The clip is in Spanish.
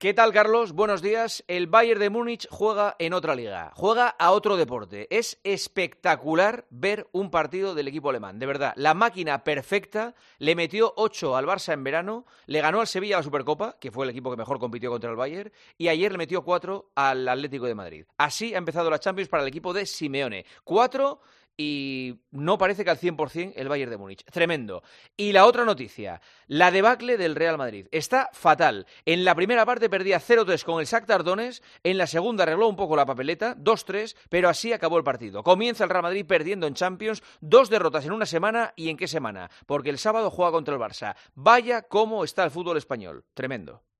¿Qué tal, Carlos? Buenos días. El Bayern de Múnich juega en otra liga, juega a otro deporte. Es espectacular ver un partido del equipo alemán, de verdad. La máquina perfecta, le metió 8 al Barça en verano, le ganó al Sevilla la Supercopa, que fue el equipo que mejor compitió contra el Bayern, y ayer le metió 4 al Atlético de Madrid. Así ha empezado la Champions para el equipo de Simeone. 4 y no parece que al 100% el Bayern de Múnich. Tremendo. Y la otra noticia, la debacle del Real Madrid. Está fatal. En la primera parte perdía 0-3 con el Shakhtar Donetsk, en la segunda arregló un poco la papeleta, 2-3, pero así acabó el partido. Comienza el Real Madrid perdiendo en Champions, 2 derrotas en una semana, ¿y en qué semana? Porque el sábado juega contra el Barça. Vaya cómo está el fútbol español. Tremendo.